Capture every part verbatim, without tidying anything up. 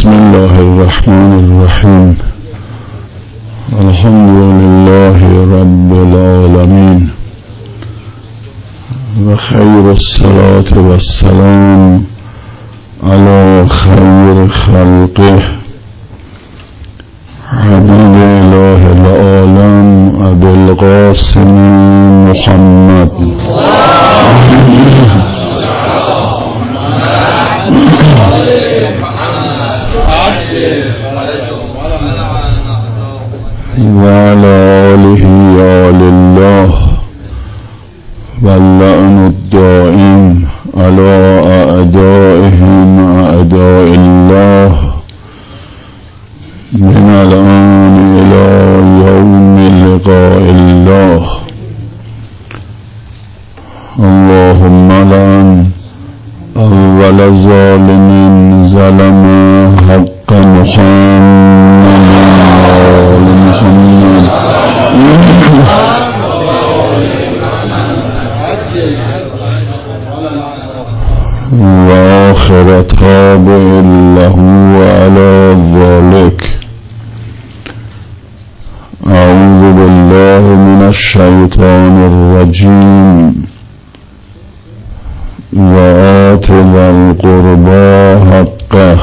بسم الله الرحمن الرحيم. الحمد لله رب العالمين، وخير الصلاة والسلام على خير خلقه حبيب إله العالم أبي القاسم محمد وعلى آله آل الله، واللعن الدائم على أعدائهم أعداء الله من الآن إلى يوم لقاء الله. اللهم لعن أول ظالم ظلم حق محمد وآل محمد، وآخر تابع له على ذلك. أعوذ بالله من الشيطان الرجيم. وآت ذا القربى حقه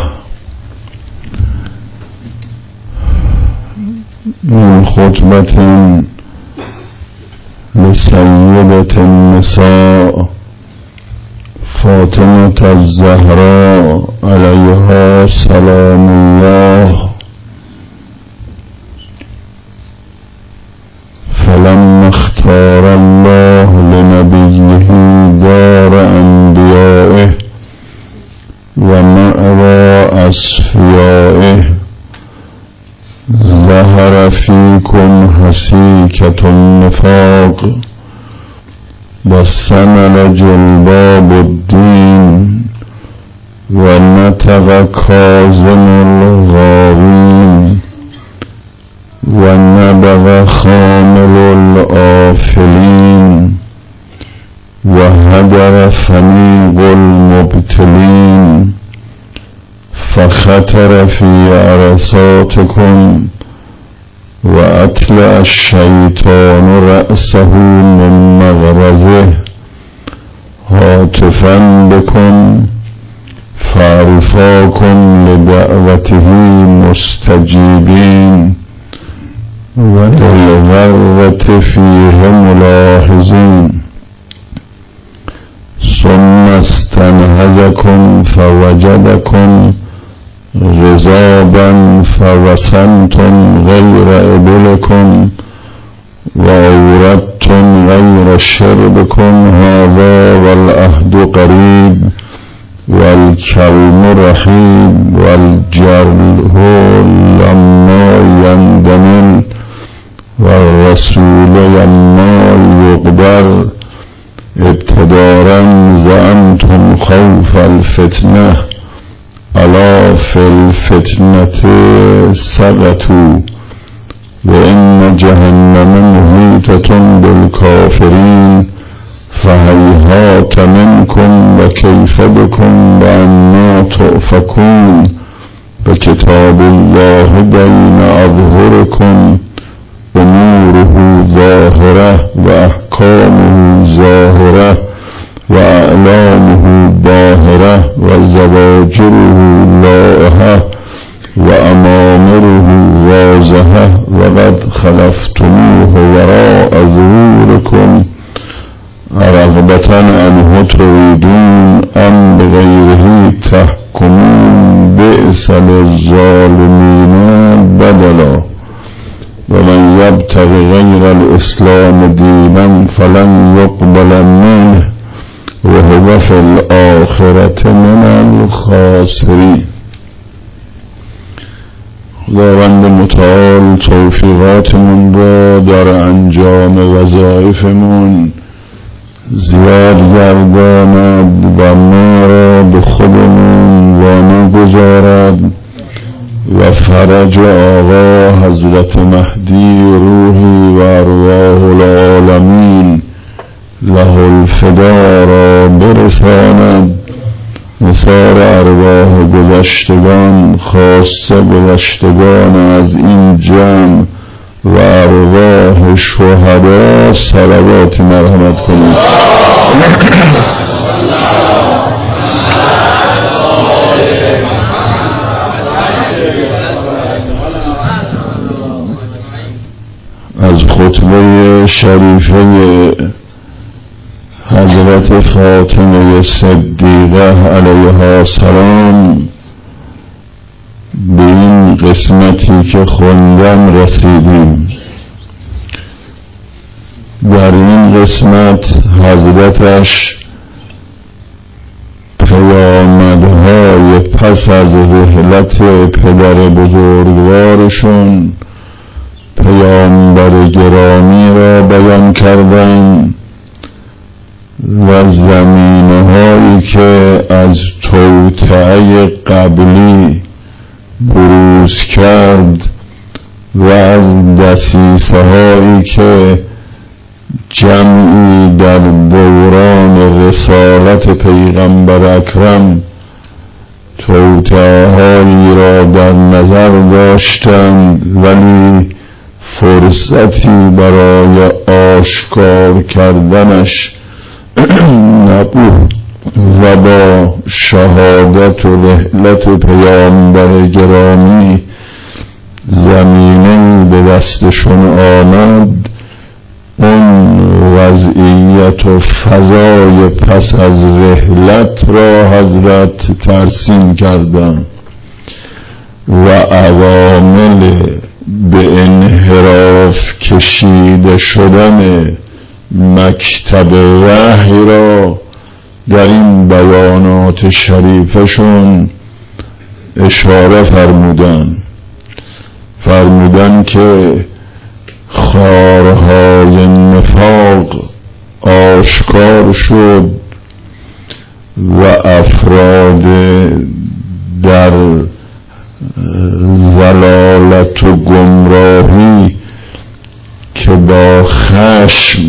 من خطبة لسيدة النساء فاطمة الزهراء عليها سلام الله. فلما اختار الله لنبيه دار أنبيائه ومأوى أصفيائه ظهر فيكم حسيكة النفاق وثمر جلباب الدين ونطق كاظم الغاوين ونبغ خامر الآفلين وهدر فنيق المبتلين. فخطر في عرصاتكم وأطلع الشيطان رأسه من مغرزه هاتفا بكم فألفاكم لدعوته مستجيبين وللغرة فيه ملاحظين. ثم استنهزكم فوجدكم غضابا فوسمتم غير إبلكم وأوردتم غير شربكم. هذا والعهد قريب والكلم رحيب والجرح لما يندمل والرسول لما يقبل. ابتدارا زعمتم خوف الفتنة ألا في الفتنة سقطوا وإن جهنم محيطة بالكافرين. فهيهات منكم وكيف بكم وأنى تؤفكون. بكتاب الله بين أظهركم أموره ظاهرة وأحكامه ظاهرة وأعلامه باهرة وزواجره لائحة وأمامره واضحة. وقد خلفتموه وراء ظهوركم رغبة عنه تريدون أم بغيره تحكمون. بئس للظالمين بدلا. ومن يبتغ غير الإسلام دينا فلن يقبل منه وهو في الآخرة من الخاسرين. خداوند متعال توفیقاتمون را در انجام وظایفمون زیاد گرداند و ما را به خودمون وانگذارد و فرج آقا حضرت مهدی روحی و ارواح العالمین له الفدا را برساند نثار ارواح گذشتگان، خاصه گذشتگان از این جمع و ارواح شهدا صلوات مرحمت کنید. از خطبه شریفه حضرت فاطمه صدیقه علیها السلام به این قسمتی که خوندم رسیدیم. در این قسمت حضرتش پیامدهای پس از رحلت پدر بزرگوارشون پیامبر گرامی را بیان کردند و زمینه هایی که از توطئه قبلی بروز کرد و از دسیسه هایی که جمعی در دوران رسالت پیغمبر اکرم توطئه هایی را در نظر داشتند ولی فرصتی برای آشکار کردنش نبود و با شهادت و رحلت پیامبر گرامی زمینه به دستشون آمد. اون وضعیت و فضای پس از رحلت را حضرت ترسیم کردن و عوامل به انحراف کشیده شدن مکتب وحی را در این بیانات شریفشون اشاره فرمودن فرمودن که خارهای نفاق آشکار شد و افراد در ضلالت و گمراهی که با خشم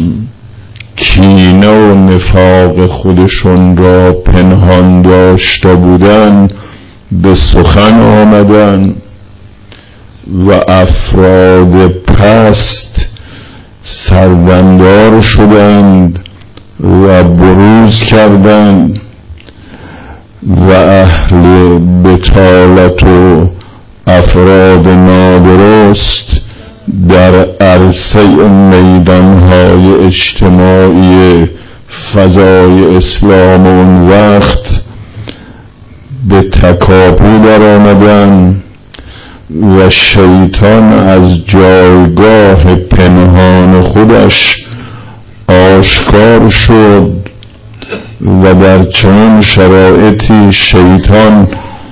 کینه و نفاق خودشون را پنهان داشته بودند به سخن آمدند و افراد پست سردمدار شدند و بروز کردند و اهل بطالت و افراد نادرست در عرصه میدانهای اجتماعی فضای اسلام اون وقت به تکاپو در آمدن و شیطان از جایگاه پنهان خودش آشکار شد و در چنین شرایطی شیطان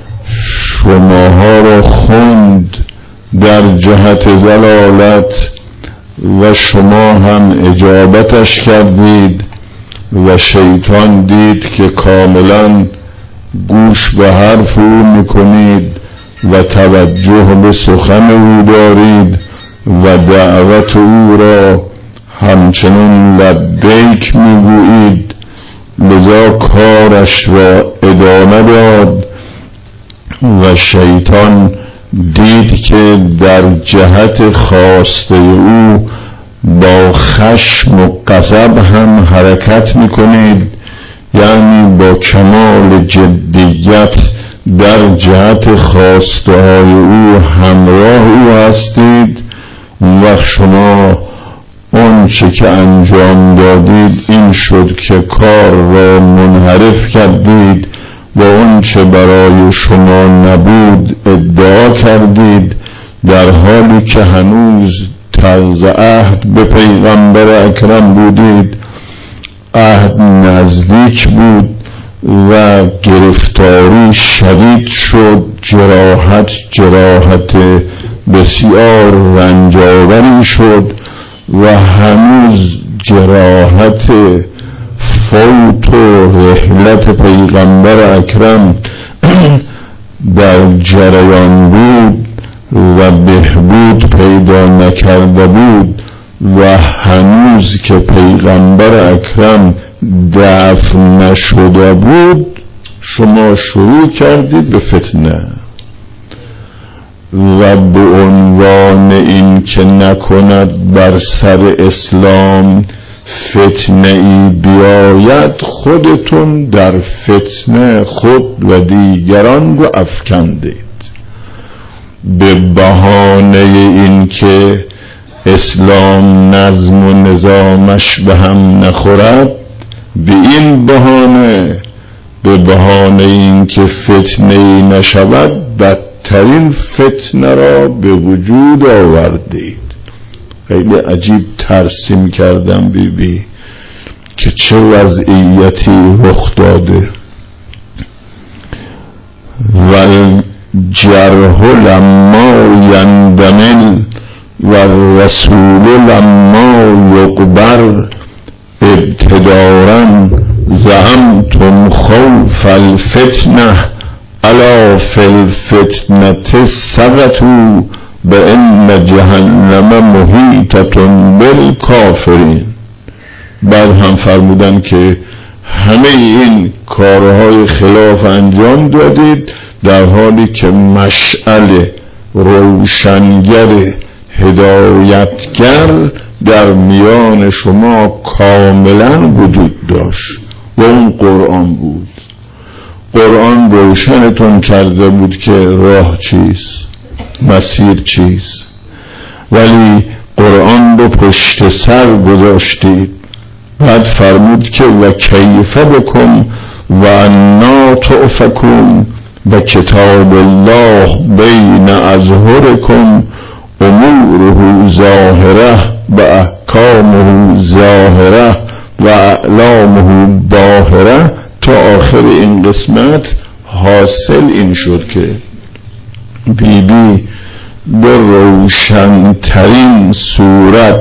شماها را خوند در جهت ضلالت و شما هم اجابتش کردید و شیطان دید که کاملا گوش به حرف او میکنید و توجه به سخن او دارید و دعوت او را همچنین لبیک میگویید، لذا کارش را ادامه داد و شیطان دید که در جهت خواسته او با خشم و غضب هم حرکت میکنید، یعنی با کمال جدیت در جهت خواسته های او همراه او هستید و شما اون چه که انجام دادید این شد که کار را منحرف کردید و اون چه برای شما نبود ادعا کردید، در حالی که هنوز طرز عهد به پیغمبر اکرم بودید. عهد نزدیک بود و گرفتاری شدید شد، جراحت جراحت بسیار رنجاوری شد و هنوز جراحت فوت و رحلت پیغمبر اکرم در جریان بود و بهبود پیدا نکرده بود و هنوز که پیغمبر اکرم دفن نشده بود شما شروع کردید به فتنه و به عنوان این که نکند بر سر اسلام فتنه ای بیاید خودتون در فتنه خود و دیگران رو افکندید به بهانه این که اسلام نظم و نظامش به هم نخورد. به این بهانه، به بهانه این که فتنه ای نشود، بدترین فتنه را به وجود آوردید. خیلی عجیب ترسیم کردم بی بی که چه وضعیتی رخ داده. والجرح لما یندمل والرسول لما یقبر ابتدارا زعمتم خوف الفتنه الا فی الفتنه سقطوا بان جهنم محیطة بالکافرین. بعد هم فرمودن که همه این کارهای خلاف انجام دادید در حالی که مشعل روشنگر هدایتگر در میان شما کاملا وجود داشت و اون قرآن بود. قرآن روشنتون کرده بود که راه چیست، مسیر چیست، ولی قرآن رو پشت سر گذاشتید. بعد فرمود که و کیف بکم و انا تؤفکون و کتاب الله بین اظهرکم اموره ظاهره و احکامه ظاهره و اعلامه باهره. تا آخر این قسمت حاصل این شد که بی بی به روشنترین صورت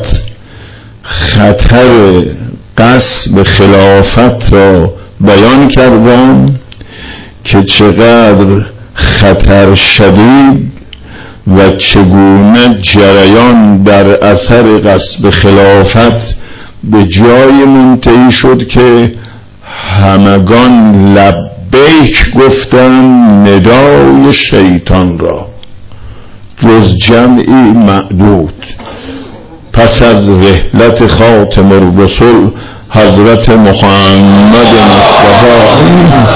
خطر غصب خلافت را بیان کردن که چقدر خطر شدید و چگونه جریان در اثر غصب خلافت به جای منتهی شد که همگان لبیک گفتن ندای شیطان را جز جمعی معدود. پس از رحلت خاتم الرسل حضرت محمد مصطفی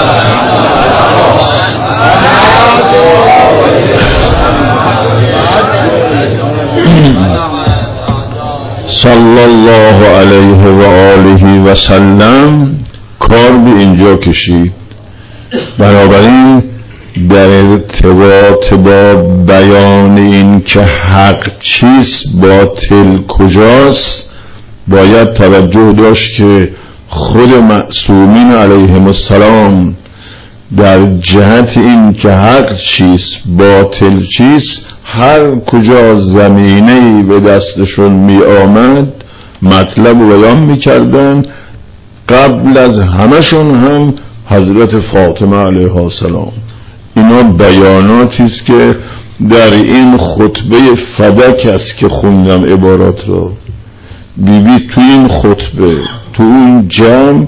صلی الله علیه و آله و سلم کار به اینجا کشید. بنابراین در ارتباط با بیان این که حق چیست، باطل کجاست، باید توجه داشت که خود معصومین علیهم السلام در جهت این که حق چیست باطل چیست هر کجا زمینه‌ای به دستشون می آمد مطلب رو بیان می کردن. قبل از همشون هم حضرت فاطمه علیها السلام. اینا بیاناتی است که در این خطبه فدک است که خوندم عبارات رو. بی بی تو این خطبه تو این جمع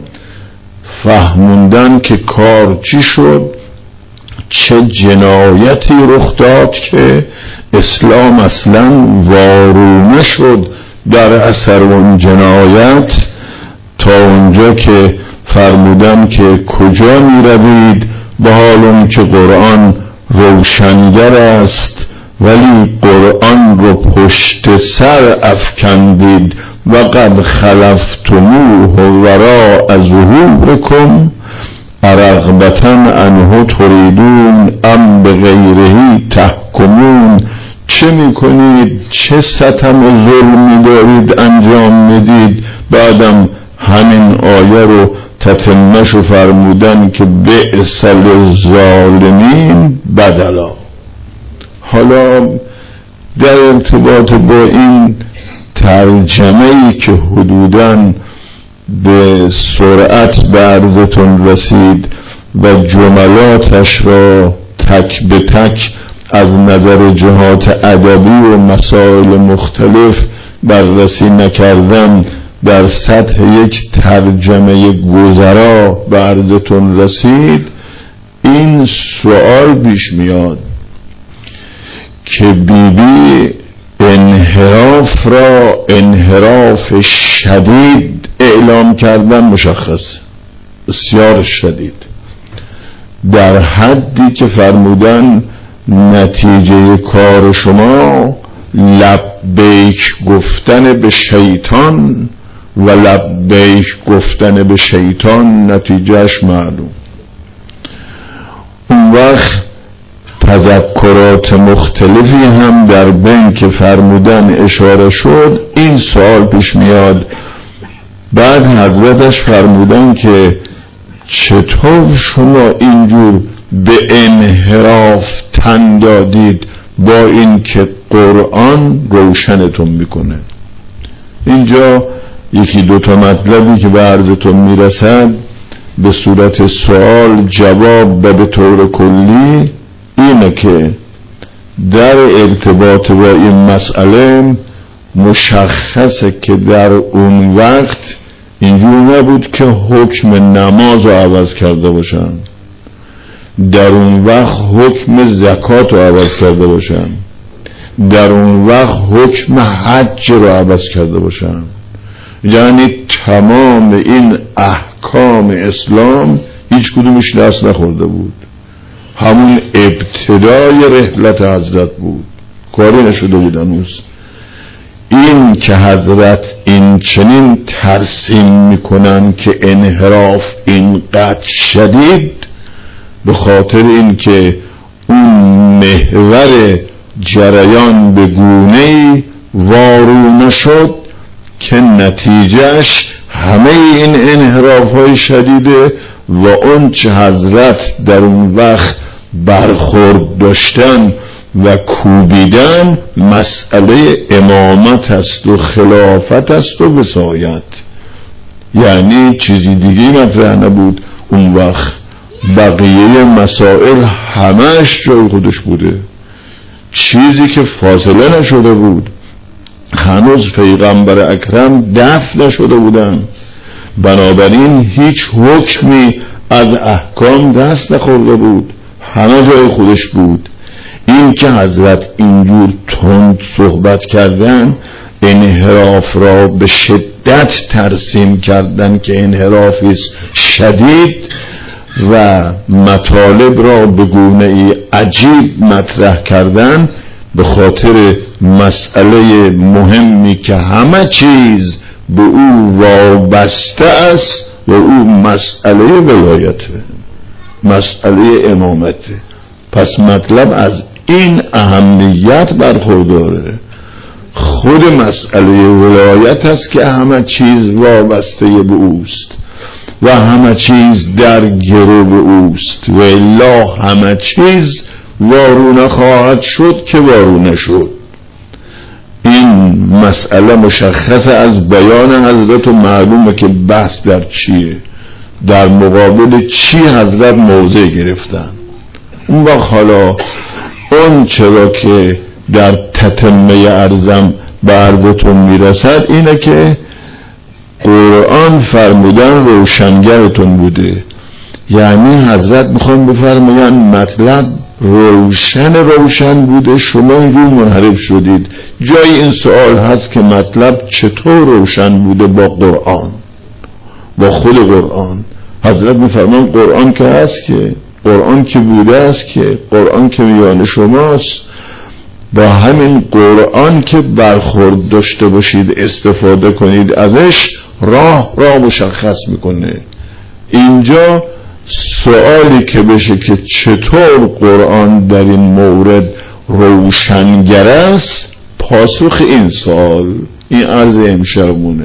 فهموندن که کار چی شد، چه جنایتی رخ داد که اسلام اصلا وارونه شد در اثر اون جنایت، تا اونجا که فرمودن که کجا می روید با حال اون که قرآن روشنگر است ولی قرآن رو پشت سر افکندید و قد خلفتموه وراء ظهورکم ارغبتا عنه تریدون ام بغیره تحکمون. چه میکنید، چه ستم و ظلمی دارید انجام میدید؟ بعدم همین آیه رو تتمه‌شو فرمودن که بئس للظالمین بدلا. حالا در ارتباط با این ترجمه‌ای که حدوداً به سرعت به عرضتون رسید و جملاتش را تک به تک از نظر جهات ادبی و مسائل مختلف بررسی نکردم، در سطح یک ترجمه گذرا به عرضتون رسید. این سوال پیش میاد که بیبی انحراف را انحراف شدید اعلام کردن، مشخص بسیار شدید، در حدی که فرمودن نتیجه کار شما لبیک گفتن به شیطان و لبیک گفتن به شیطان نتیجهش معلوم. اون وقت تذکرات مختلفی هم در بین که فرمودن اشاره شد، این سوال پیش میاد. بعد حضرتش فرمودن که چطور شما اینجور به انحراف تن دادید با این که قرآن روشنتون میکنه. اینجا یکی دوتا مطلبی که به عرضتون میرسد به صورت سوال جواب و به طور کلی اینه که در ارتباط با این مسئله مشخصه که در اون وقت اینجور نبود که حکم نماز رو عوض کرده باشن، در اون وقت حکم زکات رو عوض کرده باشن، در اون وقت حکم حج رو عوض کرده باشن. یعنی تمام این احکام اسلام هیچ کدومش دست نخورده بود، همون ابتدای رحلت حضرت بود، کاری نشده بود هنوز. این که حضرت این چنین ترسیم میکنن که انحراف اینقدر شدید، به خاطر این که اون محور جریان به گونه‌ای وارو نشد که نتیجهش همه این انحراف های شدیده و اون چه حضرت در اون وقت برخورد داشتن و کوبیدن مسئله امامت است و خلافت است و وصایت. یعنی چیزی دیگه مطرح نبود اون وقت، بقیه مسائل همش جای خودش بوده. چیزی که فاصله نشده بود، هنوز پیغمبر اکرم دفن نشده بودن، بنابراین هیچ حکمی از احکام دست نخورده بود، همه جای خودش بود. این که حضرت اینجور تند صحبت کردن، انحراف را به شدت ترسیم کردن که انحرافی شدید و مطالب را به گونه‌ای عجیب مطرح کردن، به خاطر مسئله مهمی که همه چیز به او وابسته است و او مسئله ولایته، مسئله امامته. پس مطلب از این اهمیت برخورداره. خود مسئله ولایت است که همه چیز وابسته به اوست و همه چیز در گرو به اوست و الا همه چیز وارو نخواهد شد که وارو نشد. این مسئله مشخص از بیان حضرت و معلومه که بحث در چیه، در مقابل چی حضرت موضع گرفتن. اون وقت حالا اون چرا که در تتمه عرضم به عرضتون میرسد اینه که قرآن فرمودن روشنگرتون بوده. یعنی حضرت میخوان بفرماین مطلب روشن روشن بوده، شما اینجور منحرف شدید. جای این سوال هست که مطلب چطور روشن بوده با قرآن، با خود قرآن. حضرت میفرمان قرآن که هست، که قرآن که بوده است، که قرآن که میان شماست، با همین قرآن که برخورد داشته باشید، استفاده کنید ازش، راه را مشخص میکنه. اینجا سوالی که بشه که چطور قرآن در این مورد روشنگر است، پاسخ این سوال این عرض امشبمونه.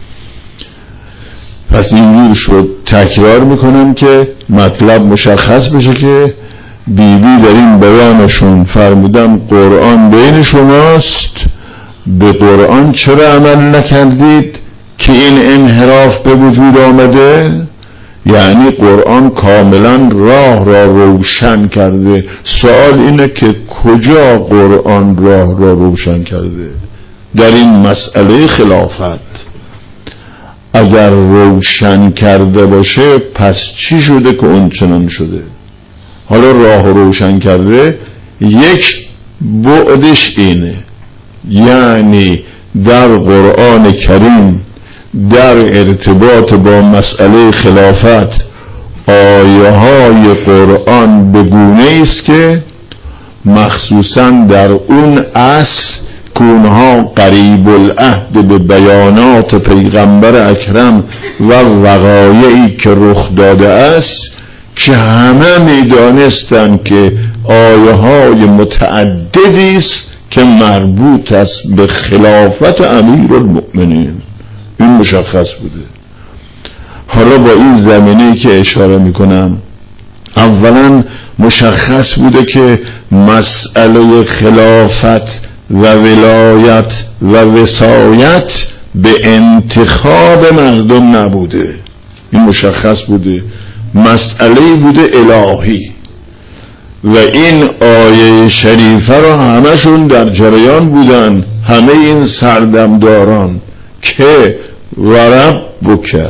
پس اینجور شد. تکرار میکنم که مطلب مشخص بشه که بیبی بی در این بیانشون فرمودم قرآن بین شماست، به قرآن چرا عمل نکردید که این انحراف به وجود آمده؟ یعنی قرآن کاملا راه را روشن کرده. سوال اینه که کجا قرآن راه را روشن کرده؟ در این مسئله خلافت اگر روشن کرده باشه پس چی شده که اون چنان شده؟ حالا راه روشن کرده. یک بعدش اینه، یعنی در قرآن کریم در ارتباط با مسئله خلافت آیه های قرآن به گونه است که مخصوصا در اون عصر که اونها قریب العهد به بیانات پیغمبر اکرم و وقایعی که رخ داده است، که همه میدانستند که آیه های متعددی است که مربوط است به خلافت امیرالمؤمنین. این مشخص بوده. حالا با این زمینه‌ای که اشاره میکنم، اولا مشخص بوده که مسئله خلافت و ولایت و وصایت به انتخاب مردم نبوده. این مشخص بوده، مسئله بوده الهی. و این آیه شریفه را همشون در جریان بودن، همه این سردمداران، که و ربک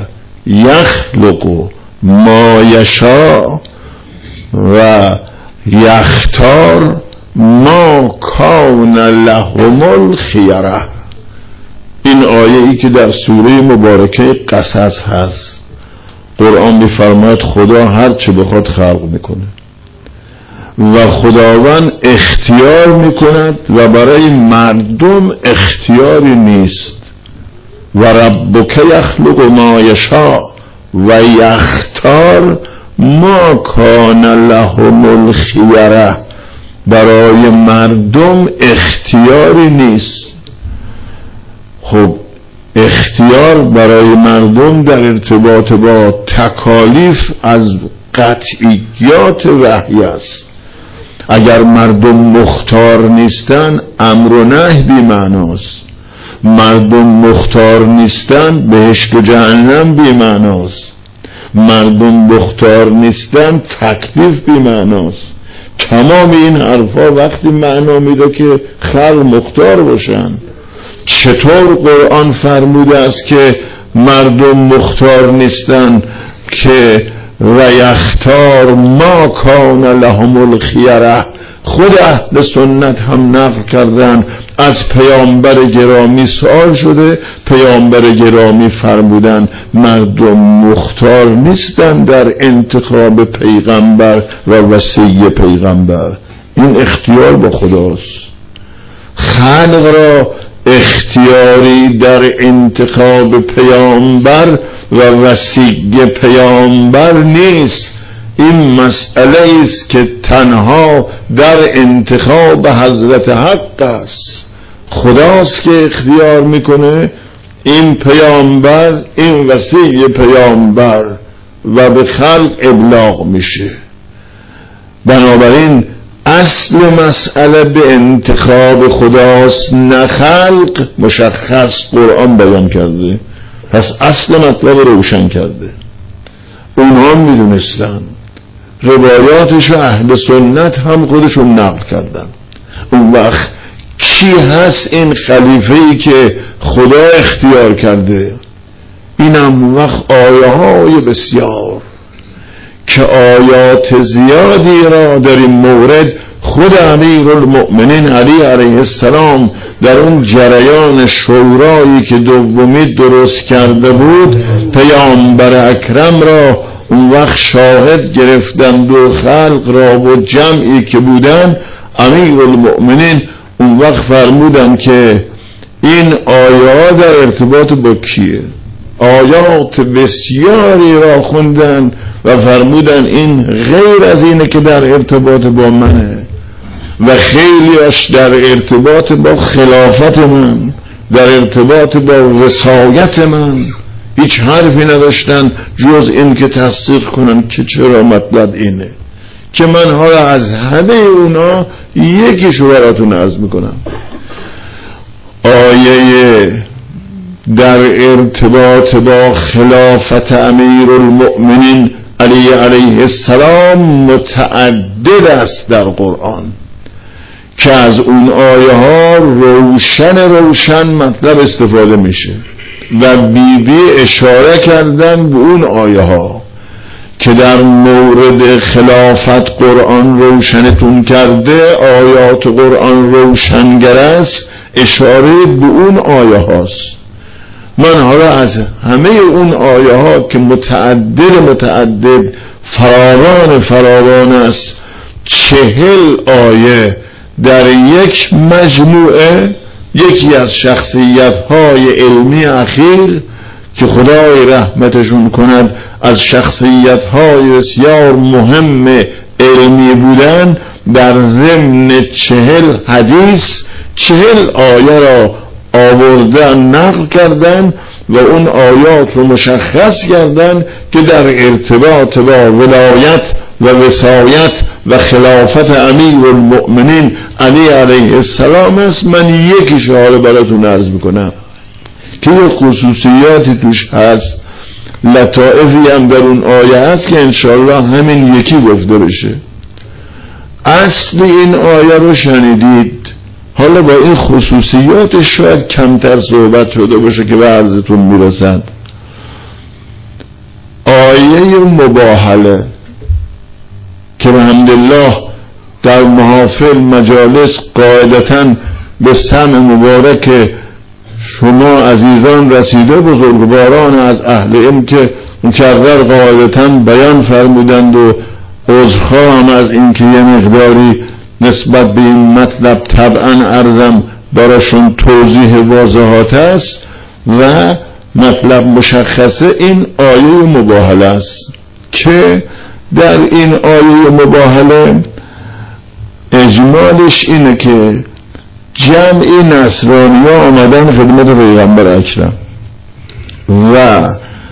یخلق ما یشاء و یختار ما کان لهم الخیره. این آیه ای که در سوره مبارکه قصص هست، قرآن می‌فرماید خدا هر چه بخواد خلق میکنه و خداوند اختیار میکند و برای مردم اختیاری نیست. و ربک یخلق ما یشاء و یختار ما کان لهم الخیره. برای مردم اختیاری نیست. خب اختیار برای مردم در ارتباط با تکالیف از قطعیات وحی است. اگر مردم مختار نیستن، امر و نهی بی معناست. مردم مختار نیستن، بهشت و جهنم بی معناست. مردم مختار نیستن، تکلیف بی معناست. تمام این حرفا وقتی معنا میده که خلق مختار باشن. چطور قرآن فرموده است که مردم مختار نیستن که و یختار ما کان لهم الخیره؟ خود اهل سنت هم نقل کردن، از پیامبر گرامی سوال شده، پیامبر گرامی فرمودن مردم مختار نیستن در انتخاب پیغمبر و وصی پیغمبر. این اختیار با خداست. خلق را اختیاری در انتخاب پیامبر و وصی پیامبر نیست. این مسئله است که تنها در انتخاب حضرت حق است. خداست که اختیار میکنه این پیامبر، این وصی پیامبر، و به خلق ابلاغ میشه. بنابراین اصل مسئله به انتخاب خداست، نه خلق. مشخص قرآن بیان کرده، پس اصل مطلب روشن کرده. اونها میدونستن، روایاتش اهل سنت هم خودشون نقل کردن. اون وقت کی هست این خلیفه‌ای که خدا اختیار کرده؟ اینم وقت آیه های بسیار که آیات زیادی را در این مورد خود امیرالمؤمنین علی علیه السلام در اون جریان شورایی که دومی درست کرده بود، پیامبر اکرم را اون وقت شاهد گرفتند و خلق را و جمعی که بودن. امیرالمؤمنین اون وقت فرمودن که این آیات در ارتباط با کیه؟ آیات بسیاری را خوندن و فرمودن این غیر از اینه که در ارتباط با منه و خیلیش در ارتباط با خلافت من، در ارتباط با وصایت من. هیچ حرفی نداشتن جز این که تصدیق کنن که چرا مطلب اینه، که من حالا از همه اونا یکیشو براتون عرض میکنم. آیه در ارتباط با خلافت امیرالمؤمنین علی علیه السلام متعدد است در قرآن که از اون آیه ها روشن روشن مطلب استفاده میشه و بی بی اشاره کردن به اون آیه ها که در مورد خلافت قرآن روشنتون کرده، آیات قرآن روشنگر است، اشاره به اون آیه هاست. من حالا از همه اون آیه ها که متعدد متعدد فراوان فراوان است، چهل آیه در یک مجموعه، یکی از شخصیت های علمی اخیر که خدای رحمتشون کند از شخصیت های بسیار مهم علمی بودن، در ضمن چهل حدیث چهل آیه را آوردن، نقل کردن و اون آیات رو مشخص کردن که در ارتباط با ولایت و وصایت و خلافت امیر المؤمنین علی علیه السلام است. من یکیش حالا براتون عرض میکنم که یک خصوصیاتی توش هست، لطائفی هم در اون آیه هست که انشاءالله همین یکی گفته بشه. اصل این آیه رو شنیدید، حالا با این خصوصیاتش شاید کمتر صحبت شده باشه که به عرضتون میرسد. آیه مباهله که الحمدلله در محافل مجالس قاعدتاً به سمع مبارک شما عزیزان رسیده، بزرگواران از اهل علم که مکرر قاعدتاً بیان فرمودند و عذرخواهم از اینکه یه مقداری نسبت به این مطلب طبعاً عرضم براشون توضیح واضحات است و مطلب مشخصه. این آیه مباهله است که در این آیه مباهله اجمالش اینه که جمعی نصرانی ها آمدن خدمت پیغمبر اکرم و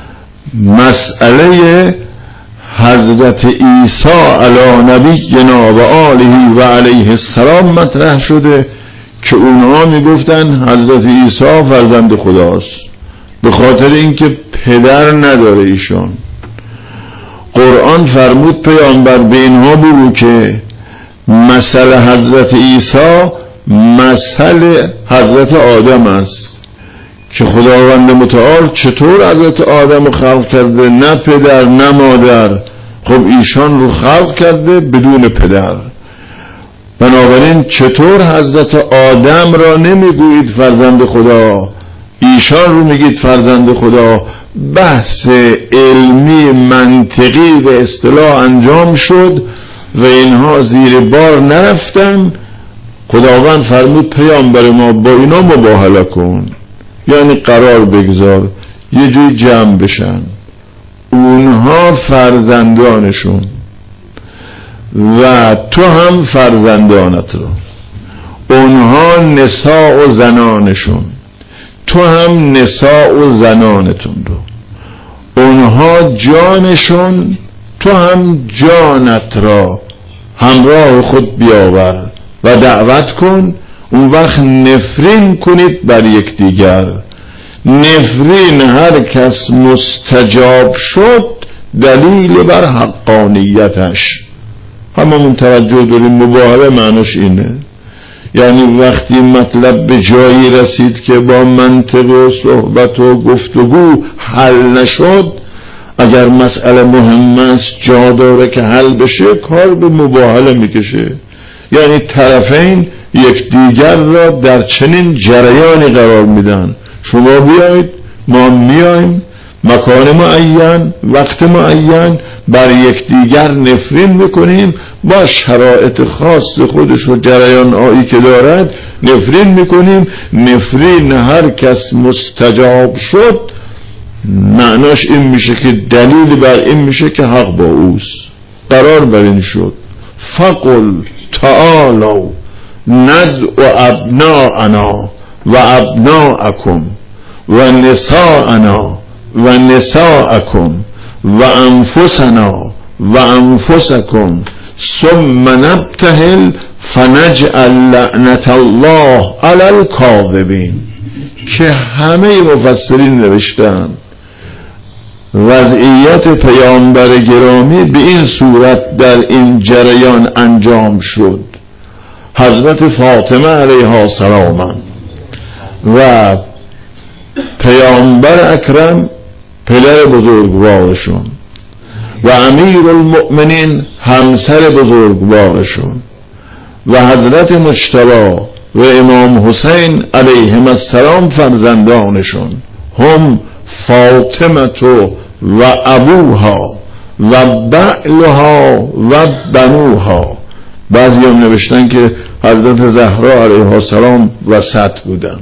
مسئله حضرت عیسی علی نبینا و آله و علیه السلام مطرح شده که اونها میگفتن حضرت عیسی فرزند خداست به خاطر اینکه پدر نداره ایشان. قرآن فرمود پیامبر به اینها بگو که مثل حضرت عیسی مثل حضرت آدم است که خداوند متعال چطور حضرت آدم رو خلق کرده، نه پدر نه مادر، خب ایشان رو خلق کرده بدون پدر. بنابراین چطور حضرت آدم را نمیگویید فرزند خدا، ایشان رو میگید فرزند خدا؟ بحث علمی منطقی به اصطلاح انجام شد و اینها زیر بار نرفتن. خداوند فرمود پیامبر ما با اینا مباهله کن، یعنی قرار بگذار یه جوی جمع بشن، اونها فرزندانشون و تو هم فرزندانت رو، اونها نساء و زنانشون، تو هم نساء و زنانتون رو، اونها جانشون، تو هم جانت را همراه خود بیاور و دعوت کن. اون وقت نفرین کنید بر یک دیگر. نفرین هر کس مستجاب شد دلیل بر حقانیتش. هممون توجه داریم مباهله معناش اینه، یعنی وقتی مطلب به جایی رسید که با منطق و صحبت و گفتگو حل نشد، اگر مسئله مهم است جا داره که حل بشه، کار به مباهله میکشه. یعنی طرفین یک دیگر را در چنین جریانی قرار میدن، شما بیایید ما میایم، مکان معین وقت معین بر یک دیگر نفرین میکنیم، با شرایط خاص خودش و جریان آیی که دارد نفرین میکنیم. نفرین هر کس مستجاب شد معناش این میشه که دلیل بر این میشه که حق با اوست. قرار بر این شد فقل تعالوا ندعو ابناءنا و ابناءکم و نساءنا و نساءکم و انفسنا و انفسکم ثم نبتهل فنجعل لعنت الله علی الکاذبین. که همه مفسرین نوشتن وضعیت پیامبر گرامی به این صورت در این جریان انجام شد. حضرت فاطمه علیها السلام و پیامبر اکرم پدر بزرگوارشون و امیر المؤمنین همسر بزرگوارشون و حضرت مجتبی و امام حسین علیهم السلام فرزندانشون هم فاطمه و ابوها و بعلها و بنوها. بعضی هم نوشتن که حضرت زهرا علیها السلام وسط بودن،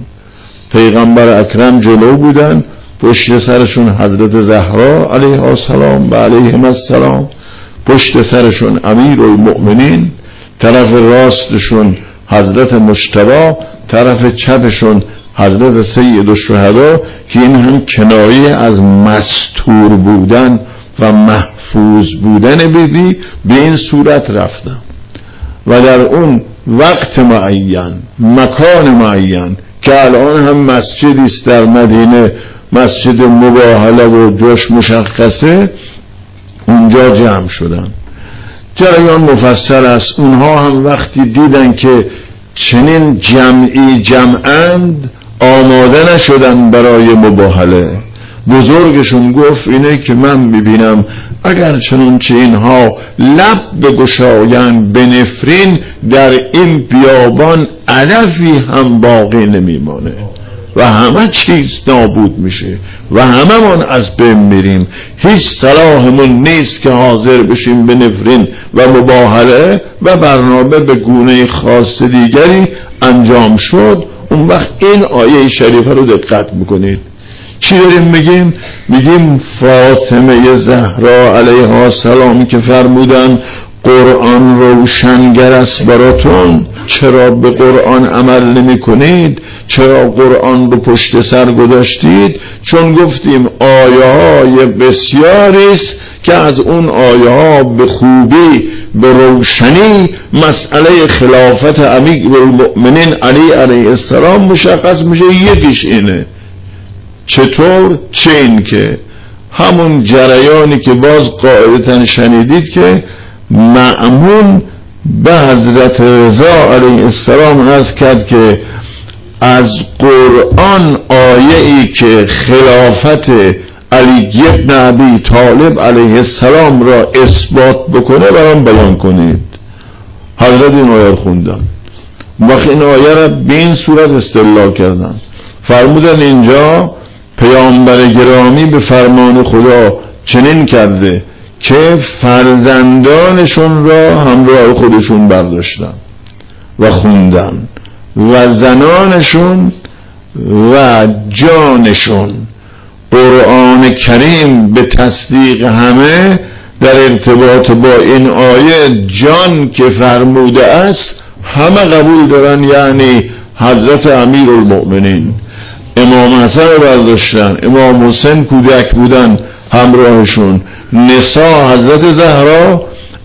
پیغمبر اکرم جلو بودن، پشت سرشون حضرت زهرا علیها السلام و علیهم السلام، پشت سرشون امیر المؤمنین، طرف راستشون حضرت مجتبی، طرف چپشون حضرت سید الشهدا، که این هم کنایه از مستور بودن و محفوظ بودن بیبی به این صورت رفتم. و در اون وقت معین، مکان معین که الان هم مسجدی است در مدینه، مسجد مباهله و جاش مشخصه، اونجا جمع شدن. جریان مفصل است. اونها هم وقتی دیدن که چنین جمعی جمعند آماده نشدن برای مباهله. بزرگشون گفت اینه که من میبینم اگر چنانچه اینها لب بگشایند به نفرین، در این بیابان علفی هم باقی نمیمانه و همه چیز نابود میشه و همه من از بین میریم. هیچ صلاحمون نیست که حاضر بشیم به نفرین و مباهله. و برنامه به گونه خاص دیگری انجام شد. اون وقت این آیه شریفه رو دقت میکنید. چی داریم میگیم؟ میگیم فاطمه زهرا علیها السلام که فرمودن قرآن روشنگر است براتون، چرا به قرآن عمل نمی کنید؟ چرا قرآن رو پشت سر گذاشتید؟ چون گفتیم آیه های بسیاری است که از اون آیه ها به خوبی به روشنی مسئله خلافت امیر المؤمنین علی علیه السلام مشخص میشه. یکیش اینه. چطور؟ چه این که همون جریانی که باز قاعدتاً شنیدید که مأمون به حضرت رضا علیه السلام عرض کرد که از قرآن آیه ای که خلافت علی ابن ابی طالب علیه السلام را اثبات بکنه برام بیان کنید. حضرت این آیه رو خوندن، وقت این آیه را به این صورت استدلال کردن، فرمودن اینجا پیامبر گرامی به فرمان خدا چنین کرده که فرزندانشون را همراه خودشون برداشتن و خوندن و زنانشون و جانشون. قرآن کریم به تصدیق همه در ارتباط با این آیه جان که فرموده است همه قبول دارن، یعنی حضرت امیر المؤمنین. امام حسن رو برداشتن، امام حسین کودک بودن همراهشون، نساء حضرت زهرا،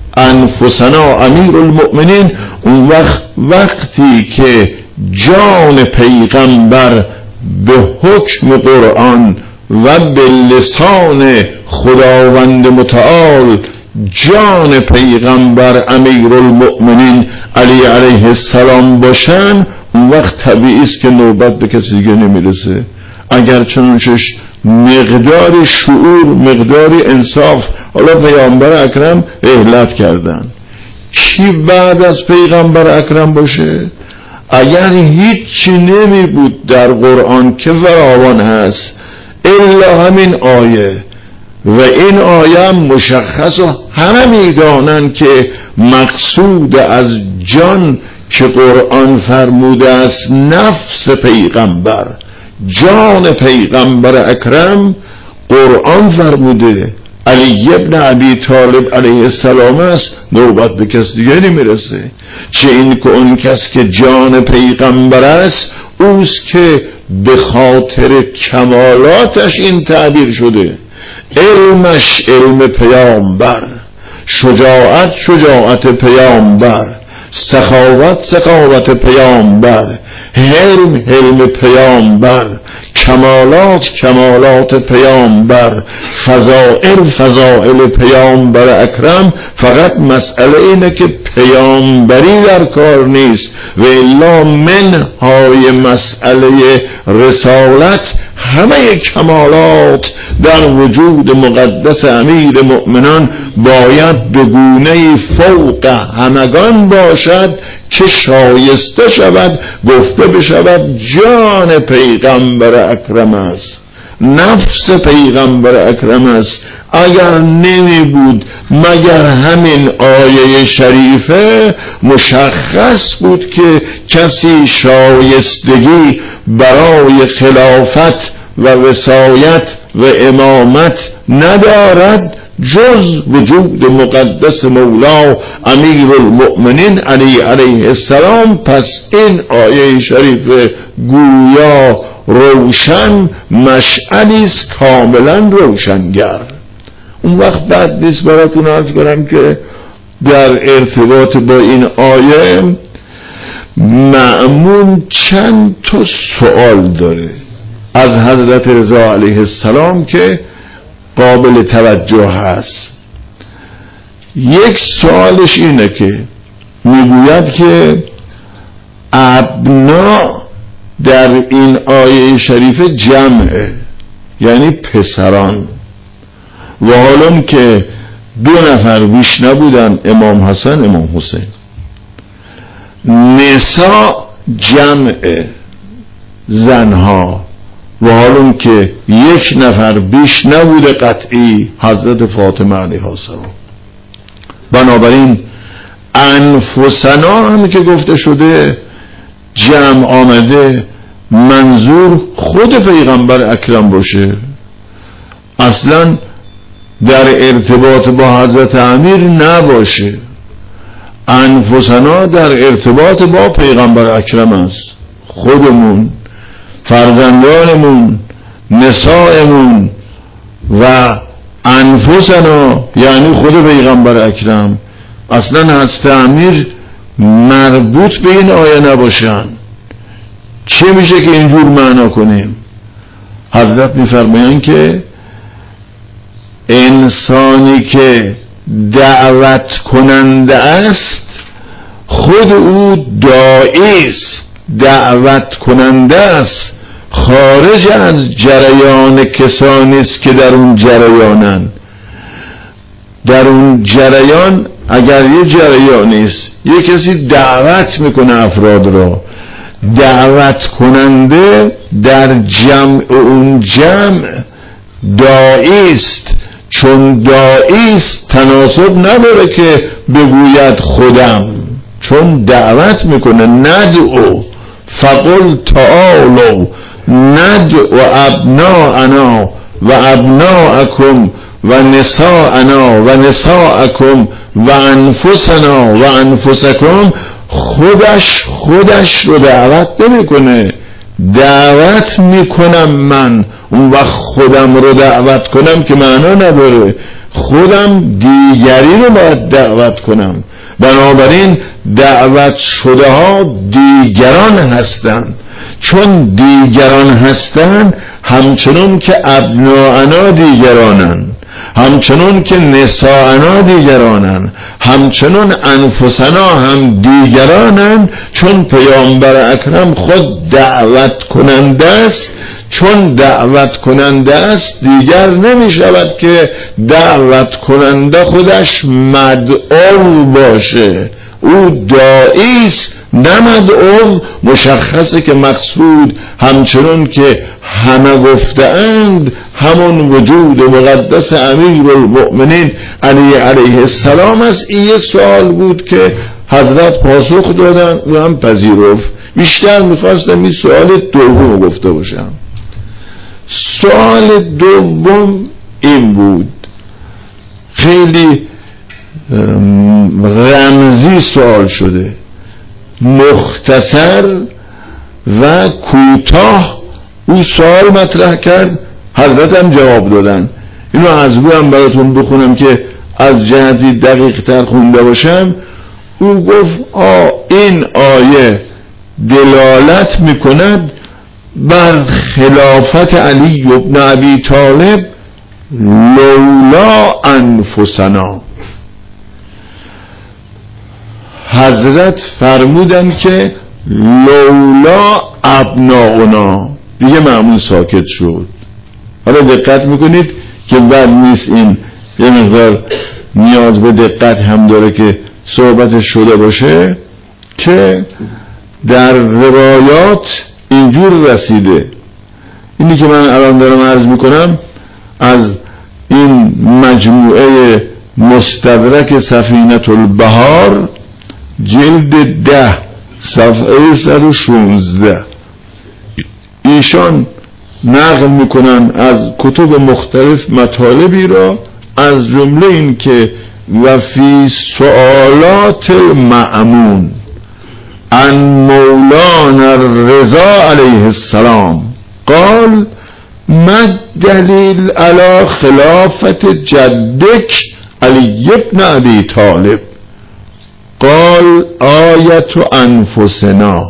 انفسنا امیر المؤمنین. اون وقت وقتی که جان پیغمبر به حکم قرآن و به لسان خداوند متعال جان پیغمبر امیر المؤمنین علی علیه السلام باشن، اون وقت طبیعی است که نوبت به کسی دیگه نمیرسه. اگر چنانچش مقداری شعور، مقداری انصاف، حالا پیغمبر اکرم اهلت کردن، کی بعد از پیغمبر اکرم باشه؟ اگر هیچی نمی بود در قرآن که فراوان هست الا همین آیه، و این آیه مشخص و همه میدانن که مقصود از جان که قرآن فرموده است نفس پیغمبر، جان پیغمبر اکرم قرآن فرموده علی ابن ابی طالب علیه السلام است، نوبت به کس دیگه نمیرسه. چه این که اون کس که جان پیغمبر است اوست که به خاطر کمالاتش این تعبیر شده. علمش علم پیامبر، شجاعت شجاعت پیامبر، سخاوت سخاوت پیامبر، حلم حلم پیامبر، کمالات کمالات پیامبر، فضائل فضائل پیامبر اکرم. فقط مسئله اینه که پیامبری در کار نیست و الا منهای مسئله رسالت همه کمالات در وجود مقدس امیر مؤمنان باید به گونه‌ای فوق همگان باشد که شایسته شود گفته بشود جان پیغمبر اکرم است، نفس پیغمبر اکرم است. اگر نمی بود مگر همین آیه شریفه مشخص بود که کسی شایستگی برای خلافت و وصایت و امامت ندارد جز وجود مقدس مولا امیر المؤمنین علی علیه السلام. پس این آیه شریف گویا روشن مشعلی است کاملا روشنگر. اون وقت بعد نیست براتون عرض کنم که در ارتباط با این آیه مأمون چند تا سوال داره از حضرت رضا علیه السلام که قابل توجه هست. یک سوالش اینه که میگوید که ابنا در این آیه شریفه جمعه، یعنی پسران، و حالا که دو نفر بیش نبودن، امام حسن امام حسین. نساء جمعه، زنها، و حالا که یک نفر بیش نبوده قطعی حضرت فاطمه علیها السلام. بنابراین انفسنا هم که گفته شده جمع آمده منظور خود پیغمبر اکرم باشه، اصلا در ارتباط با حضرت امیر نباشه. انفسنا در ارتباط با پیغمبر اکرم است، خودمون، فرزندانمون، نسائمون و انفسنا یعنی خود پیغمبر اکرم. اصلا حضرت امیر مربوط به این آیه نباشن. چه میشه که اینجور معنا کنیم؟ حضرت میفرمایند که انسانی که دعوت کننده است خود او داعی است، دعوت کننده است، خارج از جریان کسانی است که در اون جریانن. در اون جریان اگر یه جریانی است یه کسی دعوت میکنه افراد را، دعوت کننده در جمع اون جمع داعی است. چون داعی است تناسب نداره که بگوید خودم، چون دعوت میکنه. ندعو فقل تعالوا ندعو ابناءنا و ابناءکم و نساءنا و نساءکم و انفسنا و انفسکم. خودش خودش رو دعوت نمیکنه، دعوت میکنم من. اون وقت خودم رو دعوت کنم که معنا نداره، خودم دیگری رو باید دعوت کنم. بنابراین دعوت شده ها دیگران هستند. چون دیگران هستند همچنون که ابناءنا دیگرانن، همچنون که نساءنا دیگرانن، همچنون انفسنا هم دیگرانن. چون پیامبر اکرم خود دعوت کننده است، چون دعوت کننده است دیگر نمی شود که دعوت کننده خودش مدعو باشه. او داعی است نه مدعو. مشخصه که مقصود همچنون که همه گفتند همون وجود مقدس امیر المؤمنین علی علیه السلام است. این یه سوال بود که حضرت پاسخ دادن و هم پذیرفت. بیشتر میخواستم این سوال دوم گفته باشم. سوال دوم این بود، خیلی رمزی سوال شده، مختصر و کوتاه او سوال مطرح کرد، حضرت هم جواب دادن. اینو از بو هم براتون بخونم که از جهتی دقیق تر خونده باشم. او گفت آه این آیه دلالت میکند بر خلافت علی ابن ابی طالب لولا انفسنا. حضرت فرمودن که لولا ابناؤنا، دیگه مأمون ساکت شد. حالا دقت میکنید که بعد نیست، این یه مقدار نیاز به دقت هم داره که صحبتش شده باشه که در روایات اینجور رسیده. اینی که من الان دارم عرض میکنم از این مجموعه مستدرک سفینة البحار جلد ده صفحه صد و شانزده ایشان نقل میکنن از کتب مختلف مطالبی را، از جمله این که و فی سؤالات المأمون عن مولانا الرضا علیه السلام قال ما دلیل علی خلافت جدک علی ابن ابی طالب قال آیت انفسنا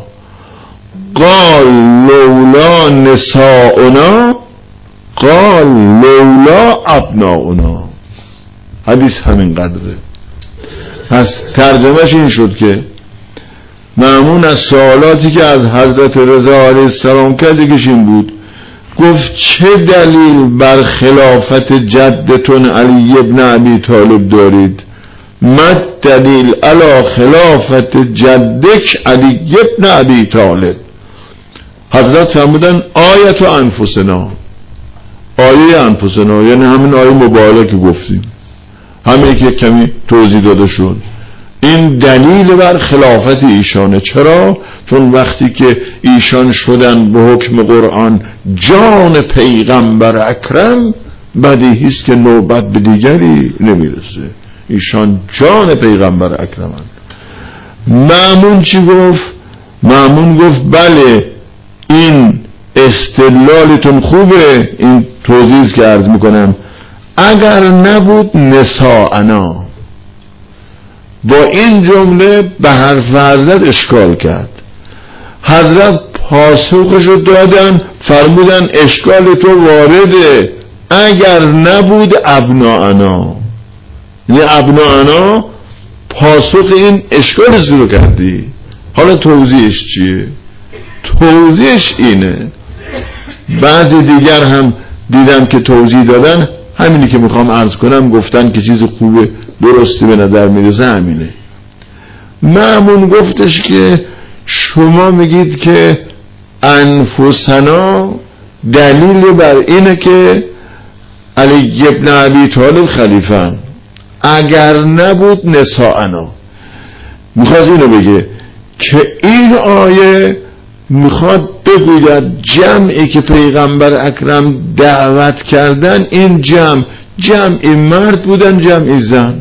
قال لولا نساؤنا قال لولا ابناؤنا. حدیث همین قدره. پس ترجمهش این شد که مأمون از سوالاتی که از حضرت رضا علیه السلام کرد یکیش این بود، گفت چه دلیل بر خلافت جدتون علی ابن ابی طالب دارید؟ ما دلیل علی خلافت جدک علی ابن ابی طالب. حضرت فرمودن آیت انفسنا، آیه انفسنا یعنی همین آیه مبارکه که گفتیم، همین که کمی توضیح داده شد، این دلیل بر خلافت ایشانه. چرا؟ چون وقتی که ایشان شدن به حکم قرآن جان پیغمبر اکرم، بدیهی است که نوبت به دیگری نمیرسه. ایشان جان پیغمبر اکرمند. مأمون چی گفت؟ مأمون گفت بله این استدلالتون خوبه، این توضیح که عرض میکنم، اگر نبود نساءنا. با این جمله به حرف حضرت اشکال کرد. حضرت پاسخشو دادن، فرمودن اشکال تو وارده، اگر نبود ابناءنا. یعنی ابناءنا پاسخ این اشکالش رو کردی. حالا توضیحش چیه؟ توضیحش اینه، بعضی دیگر هم دیدم که توضیح دادن، همینی که میخوام عرض کنم، گفتن که چیز خوبه، درستی به نظر میرسه همینه. مأمون گفتش که شما میگید که انفسنا دلیل بر اینه که علی ابن ابی طالب خلیفه، اگر نبود نساءنا. میخواد اینو بگه که این آیه میخواد بگوید جمعی که پیغمبر اکرم دعوت کردن، این جمع جمعی مرد بودن جمعی زن،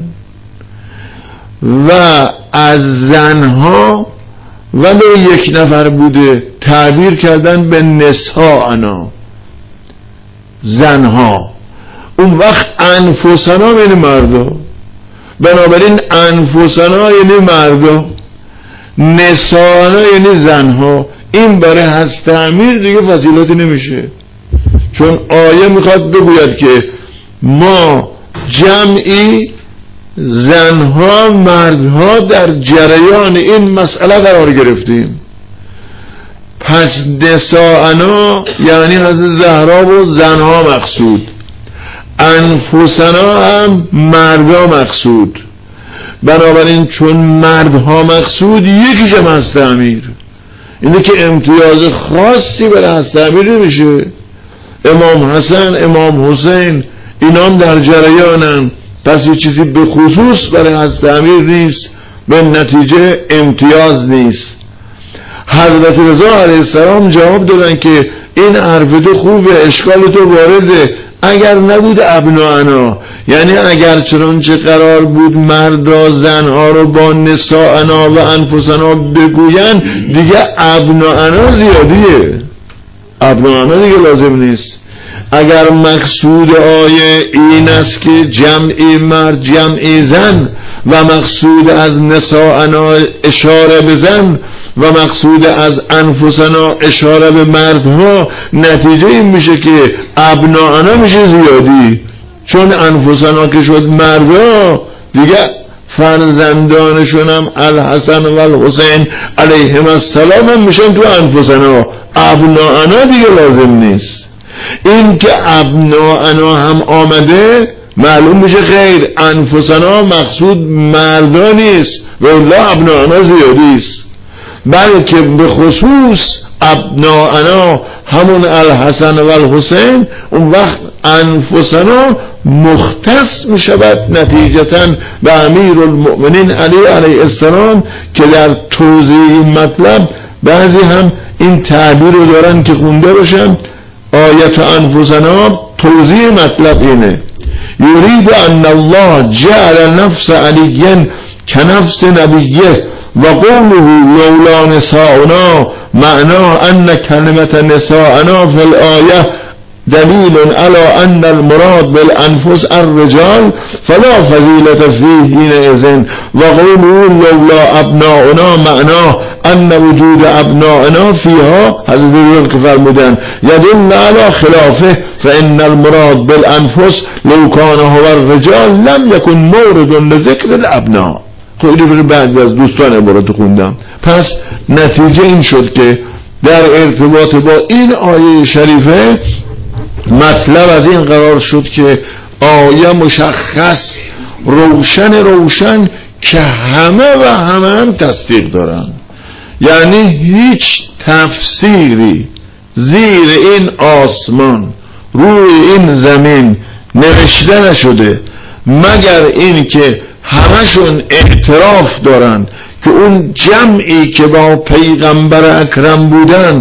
و از زنها ولو یک نفر بوده تعبیر کردن به نساءنا، زنها. اون وقت انفسنا یعنی مردا، بنابراین انفسنا یعنی مردا، نساءنا یعنی زنها. این برای هست تعمیر دیگه فضیلتی نمیشه، چون آیه میخواد بگوید که ما جمعی زنها مردها در جریان این مسئله قرار گرفتیم. پس نساءنا یعنی از زهرا و زنها مقصود، انفسنا هم مردا مقصود. بنابراین چون مردها مقصود، یکیشم از تعمیر، اینه که امتیاز خاصی برای از تعمیر نمیشه. امام حسن، امام حسین اینا هم در جریانن، پس یه چیزی به خصوص برای از تعمیر نیست، به نتیجه امتیاز نیست. حضرت رضا علیه السلام جواب دادن که این حرف تو خوبه، اشکال تو وارده، اگر نبود ابناءنا، یعنی اگر چنانچه قرار بود مردا زنها رو با نساءنا و انفسنا بگوین، دیگه ابناءنا زیادیه، ابناءنا دیگه لازم نیست. اگر مقصود آیه این است که جمعی مرد جمعی زن، و مقصود از نساءنا اشاره به زن، و مقصود از انفسنا اشاره به مردها، نتیجه این میشه که ابناءنا میشه زیادی، چون انفسنا که شد مردا، دیگه فرزندانشون هم الحسن و الحسین علیهم السلام هم میشن تو انفسنا، ابناءنا دیگه لازم نیست. این که ابناءنا هم آمده معلوم میشه غیر انفسنا مقصود مردا نیست و الله ابناءنا زیادی است، بلکه به خصوص ابناءنا همون الحسن و الحسین، اون وقت انفسنا مختص می شود نتیجتا به امیر المؤمنین علی علیه السلام که در توضیح این مطلب بعضی هم این تعبیر رو دارن که خونده باشن. آیت انفسنا توضیح مطلب اینه: یرید ان الله جعل نفس علی کنفس نبیه و قوله لولا نساؤنا معنا ان کلمت نساءنا فی الآیه دلیل علی ان المراد بالانفس الرجال فلا فضیلة فیه حینئذ و قوله لولا ابناؤنا معنا ان وجود ابناؤنا فیها حضرت روح که فرمودن یدل علی خلافه فان المراد بالانفس لو کان هو الرجال لم یکن مورد لذکر الابناء. خیلی بعد از دوستان عبارت خوندم. پس نتیجه این شد که در ارتباط با این آیه شریفه مطلب از این قرار شد که آیه مشخص روشن روشن که همه و همه هم تصدیق دارن، یعنی هیچ تفسیری زیر این آسمان روی این زمین نوشته نشده مگر این که همشون اعتراف دارن که اون جمعی که با پیغمبر اکرم بودن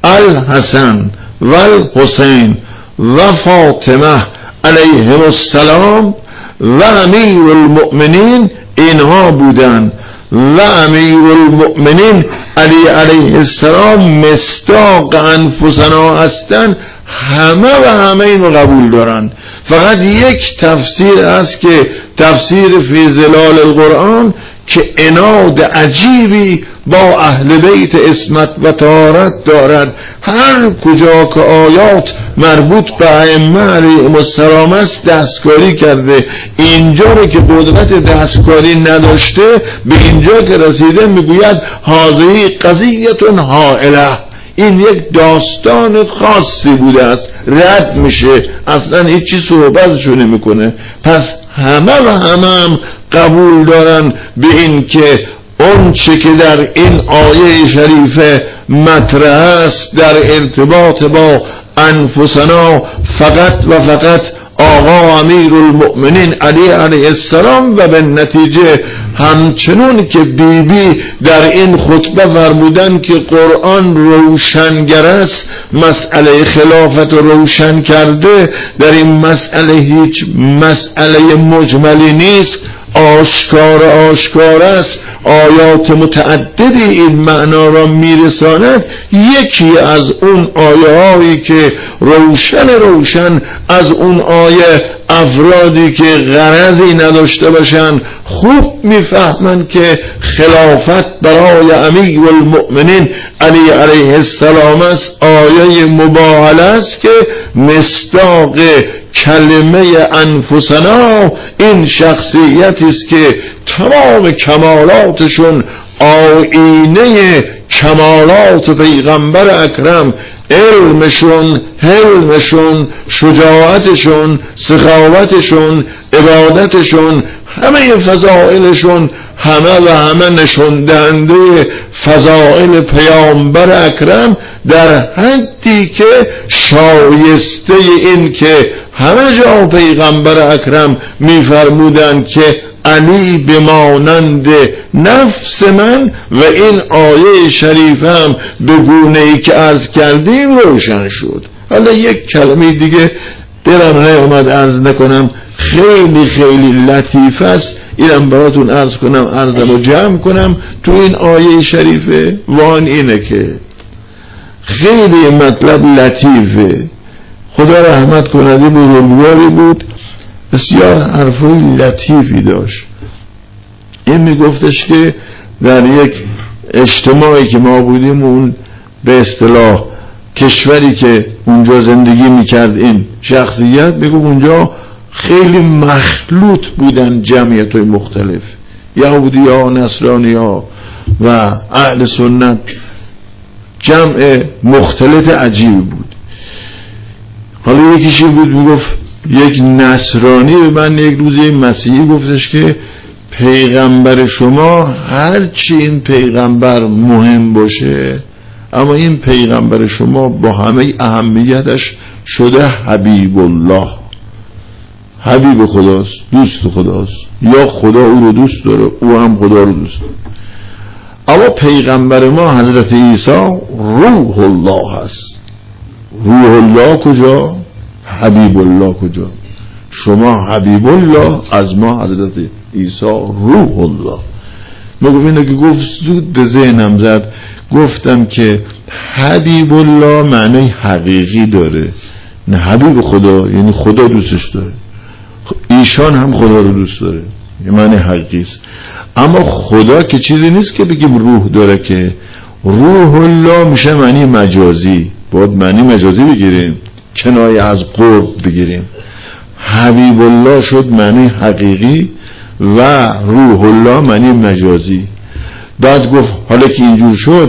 الحسن و الحسین و فاطمه علیهم السلام و امیر المؤمنین اینها بودن و امیر المؤمنین علی علیه السلام مصداق انفسنا هستن. همه و همه اینو قبول دارن. فقط یک تفسیر است که تفسیر فی ظلال القرآن که عناد عجیبی با اهل بیت عصمت و طهارت دارد. هر کجا که آیات مربوط به ائمه علیهم السلام است دستکاری کرده. اینجا رو که قدرت دستکاری نداشته به اینجا که رسیده میگوید هذه قضیه هائله، این یک داستان خاصی بوده است، رد میشه، اصلا هیچی صحبتشو نمیکنه. پس همه و همه هم قبول دارن به این که اون چه که در این آیه شریفه مطرح است در ارتباط با انفسنا فقط و فقط آقا امیر المؤمنین علی علیه السلام و به نتیجه همچنون که بی بی در این خطبه فرمودن که قرآن روشنگر است، مسئله خلافت روشن کرده، در این مسئله هیچ مسئله مجملی نیست، آشکار آشکار است، آیات متعددی این معنا را میرساند. یکی از اون آیه هایی که روشن روشن از اون آیه افرادی که غرضی نداشته باشن خوب میفهمن که خلافت برای امیر المؤمنین علی علیه السلام است. آیه مباهله است که مصداق کلمه انفسنا این شخصیتی است که تمام کمالاتشون آینه کمالات پیغمبر اکرم، علمشون، حلمشون، شجاعتشون، سخاوتشون، عبادتشون، همه فضائلشون همه و همه نشون دهنده فضائل پیامبر اکرم در حدی که شایسته این که همه جا پیغمبر اکرم میفرمودند که علی بمانند نفس من و این آیه شریف هم به گونه‌ای که عرض کردیم روشن شد. حالا یک کلمه دیگه دلم نیامد عرض نکنم، خیلی خیلی لطیف است، اینم براتون عرض کنم، عرضم رو جمع کنم تو این آیه شریفه. وان اینه که خیلی مطلب لطیفه، خدا رحمت کنه، بزرگواری بود، بسیار حرفای لطیفی داشت. این میگفتش که در یک اجتماعی که ما بودیم، اون به اصطلاح کشوری که اونجا زندگی میکرد این شخصیت، میگو اونجا خیلی مخلوط بودن جمعیت های مختلف، یهودی ها، نصرانی ها و اهل سنت، جمع مختلط عجیب بود. حالا یکیشی بود میگفت، یک نصرانی به من یک روزی مسیحی گفتش که پیغمبر شما هرچی این پیغمبر مهم باشه، اما این پیغمبر شما با همه اهمیتش شده حبیب الله، حبیب خداست، دوست خداست، یا خدا او رو دوست داره او هم خدا رو دوست داره. اما پیغمبر ما حضرت عیسی روح الله هست. روح الله کجا؟ حبیب الله کجا؟ شما حبیب الله، از ما حضرت عیسی روح الله. مگه اینو که گفت زود به ذهنم زد، گفتم که حبیب الله معنی حقیقی داره، نه حبیب خدا یعنی خدا دوستش داره، ایشان هم خدا رو دوست داره، یه معنی حقیقی است. اما خدا که چیزی نیست که بگیم روح داره، که روح الله میشه معنی مجازی، باید معنی مجازی بگیریم، کنایه از قرب بگیریم. حبیب الله شد معنی حقیقی و روح الله معنی مجازی. بعد گفت حالا که اینجور شد،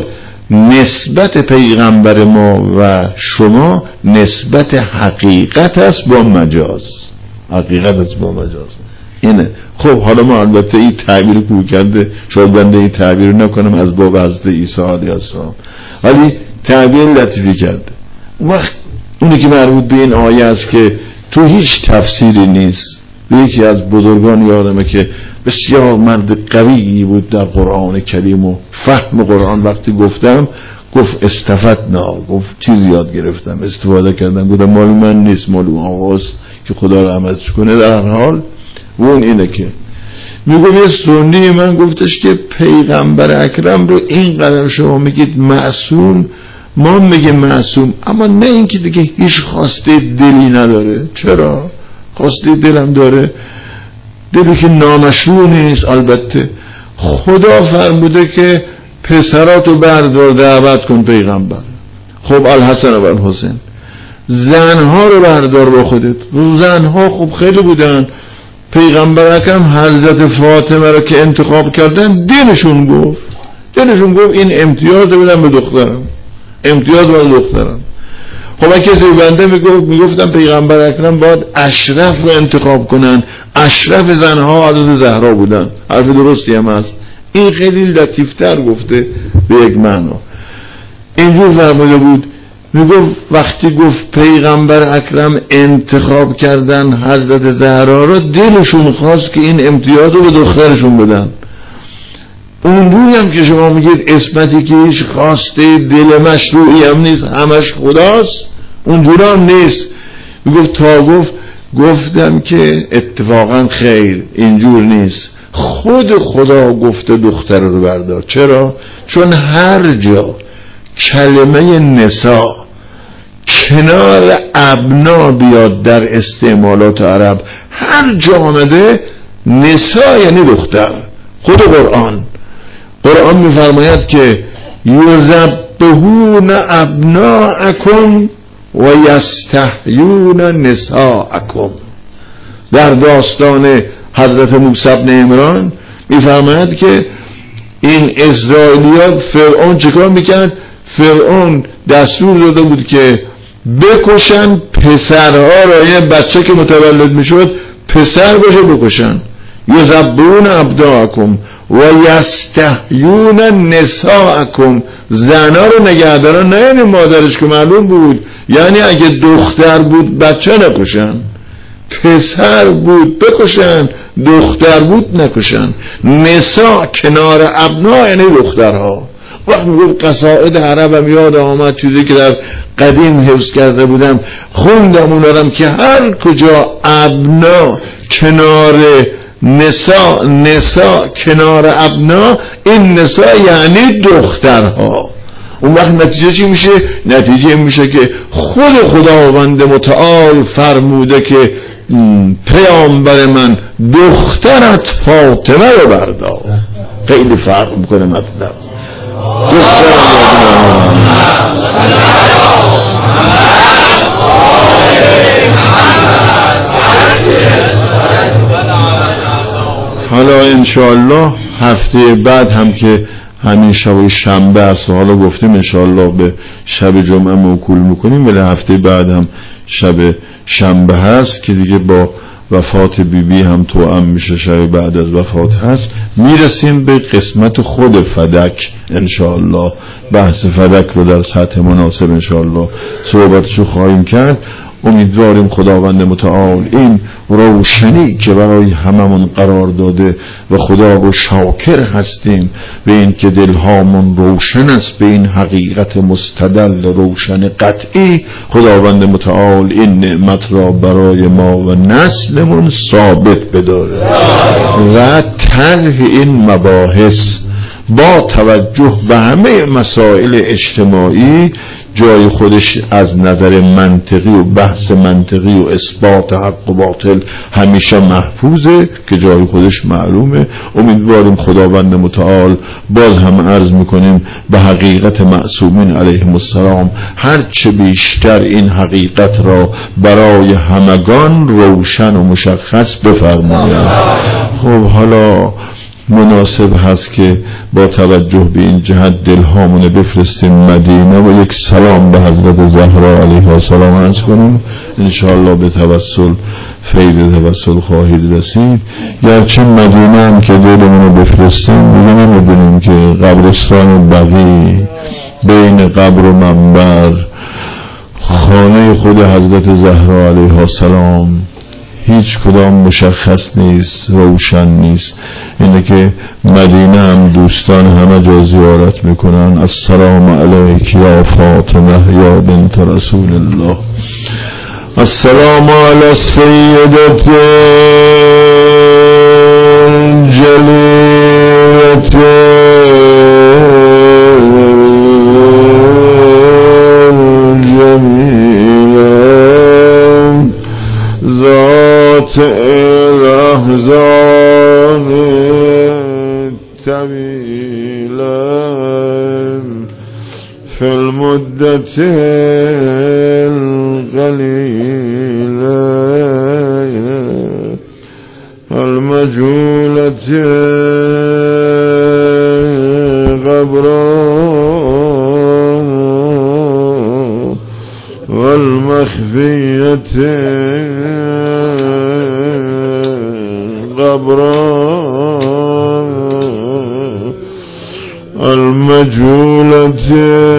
نسبت پیغمبر ما و شما نسبت حقیقت است با مجاز، حقیقت است با مجاز. اینه. خب حالا ما البته این تعبیر کو کرده، شاید بنده این تعبیر نکنم از باب حضرت عیسی علیه السلام، ولی تعبیر لطیفی کرده. وقت اونی که مربوط به این آیه است که تو هیچ تفسیری نیست. یکی از بزرگان یادمه که بسیار مرد قوی بود در قرآن کریم و فهم قرآن، وقتی گفتم گفت استفدنا، گفت چیز یاد گرفتم، استفاده کردم. گفتم مال من نیست، مال اون آقاست که خدا رحمتش کنه. در هر حال اون اینه که میگم یه سنی من گفتش که پیغمبر اکرم رو این قدر شما میگید معصوم، ما میگه معصوم، اما نه اینکه دیگه هیچ خواسته دلی نداره. چرا؟ خواسته دلم داره، دلی که نامشروع نیست. البته خدا فرموده که پسراتو بردار دعوت کن پیغمبر. خب الحسن و الحسین، زنها رو بردار با خودت. زنها خب خیلی بودن، پیغمبر اکرم حضرت فاطمه رو که انتخاب کردن دلشون گفت، دلشون گفت این امتیاز بدم به دخترم، امتیاز به دخترم. خب اگه کسی بنده میگفت میگفتم پیغمبر اکرم باید اشرف رو انتخاب کنن، اشرف زنها حضرت زهرا بودن. حرف درستی هم هست. این خیلی لطیفتر گفته به یک معنا. اینجور فرموده بود، میگفت وقتی گفت پیغمبر اکرم انتخاب کردن حضرت زهرا رو، دلشون خواست که این امتیاز رو به دخترشون بدن. اونجوری هم که شما میگید اسمتی که هیچ خواسته دل مشروعی هم نیست، همش خداست، اونجوری هم نیست. میگفت تا گفت گفتم که اتفاقا خیر اینجور نیست، خود خدا گفته دختر رو بردار. چرا؟ چون هر جا کلمه نساء کنار ابنا بیاد در استعمالات عرب، هر جا آمده نساء یعنی دختر. خود قرآن قرآن میفرماید که یذبحون ابناءکم و یستحیون نساءکم. در داستان حضرت موسی بن عمران میفرماید که این اسرائیلی‌ها فرعون چیکار میکرد؟ فرعون دستور داده بود که بکشن پسرها را، یه بچه که متولد میشد پسر باشه بکشن. یذبحون ابناءکم و یستحیون نساءکم، زنا رو نگهدارن، نه یعنی مادرش که معلوم بود، یعنی اگه دختر بود بچه نکشن، پسر بود بکشن، دختر بود نکشن. نساء کنار ابنا یعنی دخترها. وقت میگفت قصائد عربم یاد آمد، چیزی که در قدیم حفظ کرده بودم خوندم اونارم که هر کجا ابنا کنار نساء، نساء کنار ابنا، این نساء یعنی دخترها. اون وقت نتیجه چی میشه؟ نتیجه میشه که خود خداوند متعال فرموده که پیامبر من دخترت فاطمه رو بردار. خیلی فرق میکنه مطلب. حالا انشاءالله هفته بعد هم که همین شب شنبه است. حالا گفتیم انشاءالله به شب جمعه موکول میکنیم، ولی هفته بعد هم شب شنبه هست که دیگه با وفات بیبی بی هم توأم میشه، شب بعد از وفات هست. میرسیم به قسمت خود فدک انشاءالله. بحث فدک رو در سطح مناسب انشاءالله صحبتشو خواهیم کرد. امیدواریم خداوند متعال این روشنی که برای هممون قرار داده و خدا رو شاکر هستیم به این که دلهامون روشن است به این حقیقت مستدل روشن قطعی، خداوند متعال این نعمت را برای ما و نسلمون ثابت بداره و طرح این مباحث با توجه به همه مسائل اجتماعی جای خودش از نظر منطقی و بحث منطقی و اثبات حق و باطل همیشه محفوظه که جای خودش معلومه. امیدواریم خداوند متعال باز هم عرض میکنیم به حقیقت معصومین علیهم السلام هرچه بیشتر این حقیقت را برای همگان روشن و مشخص بفرماید. خب حالا مناسب هست که با توجه به این جهت دلهامون بفرستیم مدینه و یک سلام به حضرت زهرا علیها السلام عرض کنیم. انشاءالله به توسل فیض توسل خواهید رسید. گرچه مدینه هم که دلمون رو بفرستیم دیگه نمیدونیم که قبرستان بقی بین قبر و منبر خانه خود حضرت زهرا علیها السلام هیچ کدام مشخص نیست، روشن نیست. اینه که مدینه هم دوستان همه جا زیارت میکنن. السلام علیک یا فاطمه یا بنت رسول الله، السلام علی السیدة الجلیلة الجمیلة ذات الاحزان الطویلة فی المدة القلیلة المجهولة قبرا والمخفية قبرا المجهولة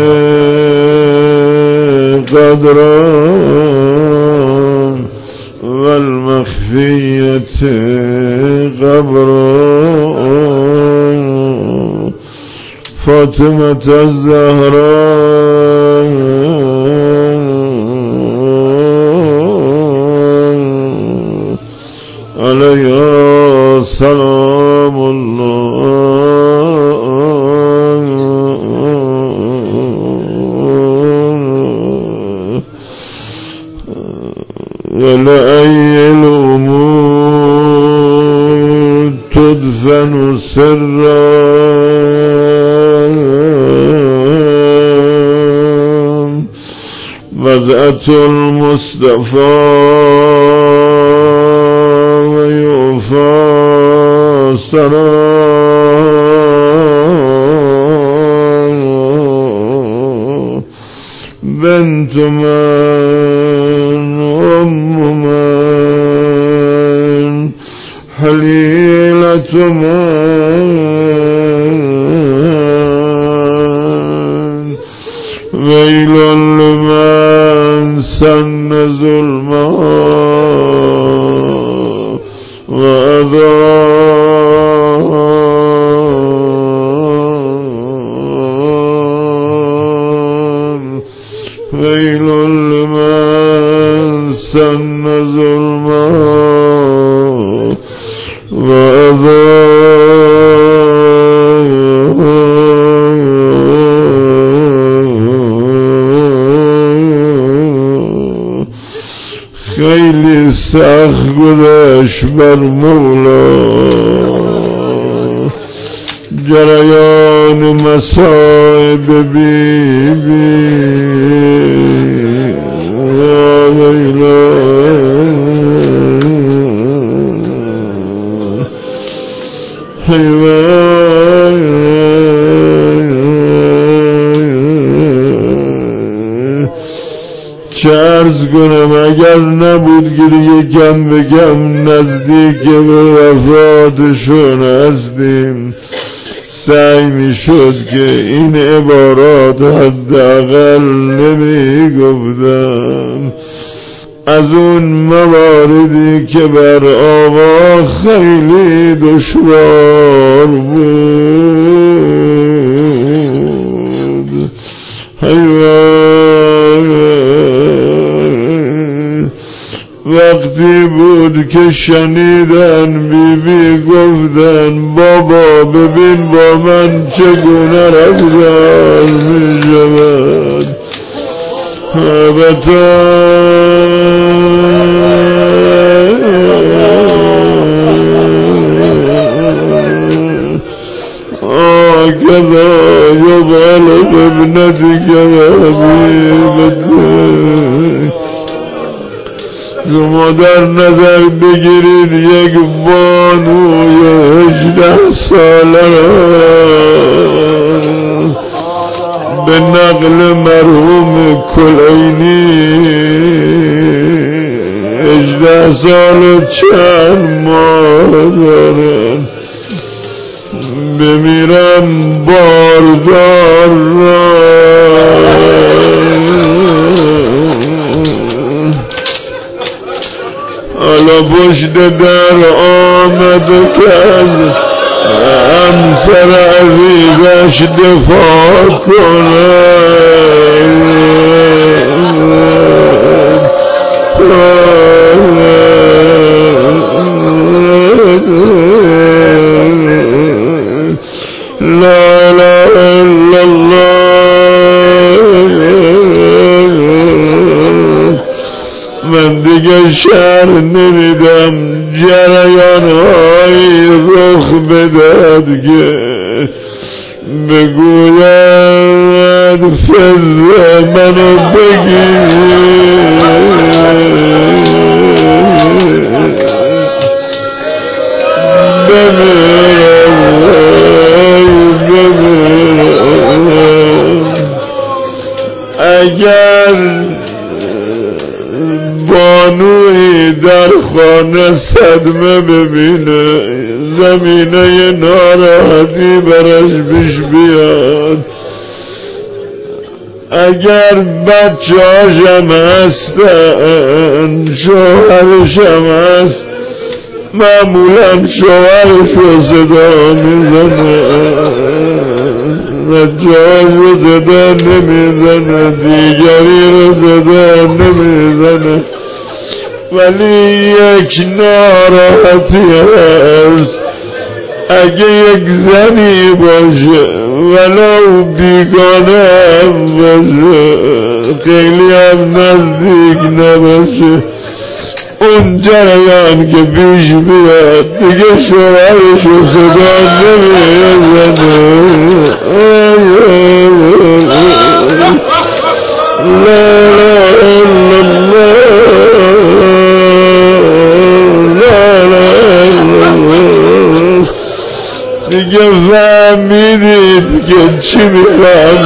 قدرا والمخفية قبرا فاطمة الزهراء عليها سلام الله ولأي الأمور تدفن سرا بدأة المصطفى ويوفى سرا بنت من أم من حليلة من ويل لمن سن ظلما وأذى ويل لمن سن ظلما وأذى خیلی سخت گذشت بر مولا جریان مصائب بی بی ویلا چه عرض کنم اگر نبود که دیگه کم به کم نزدیک به وفاتشون هستیم سعی می شد که این عبارات حداقل نمی گفتم. از اون مواردی که بر آقا خیلی دشوار بود. وقتی بود که شنیدن بی بی گفتن بابا ببین با من چگونه رفتار می شود. البته آکذا یقال بابنتک حبیبتک. شما در نظر بگیرید یک بانوی هجده ساله را به نقل مرحوم کلینی هجده سال و چند ماه دارن بمیرم باردار را حالا پشت در آمده که از همسر عزیزش دفاع کنه. لا اله الا الله. من دیگه شر نمیدم جریان های رخ بداد که بگوید فضل منو بگیر. بمیرم بمیرم. اگر بانوی در خانه صدمه ببینه زمینه ناراحتی برش پیش بیاد. اگر بچه هاشم هستن شوهرشم هست معمولا شوهرشو صدا میزنه بچه هاشو صدا نمیزنه دیگری رو صدا نمیزنه. ولی یک ناراحتی هست اگه یک زنی باشه ولو بیگانه هم باشه خیلی هم نزدیک نباشه اون جریان که پیش بیاد دیگه شوهرشو صدا نمیزنه. لا اله الا الله. دیگه فهمیدید که چی میخوام